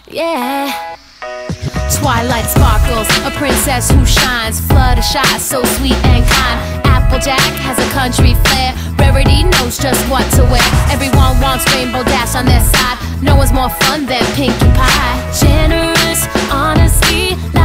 Yeah. Twilight sparkles, a princess who shines. Fluttershy, so sweet and kind. Applejack has a country flair. Rarity knows just what to wear. Everyone wants Rainbow Dash on their side. No one's more fun than Pinkie Pie. Generous, honesty,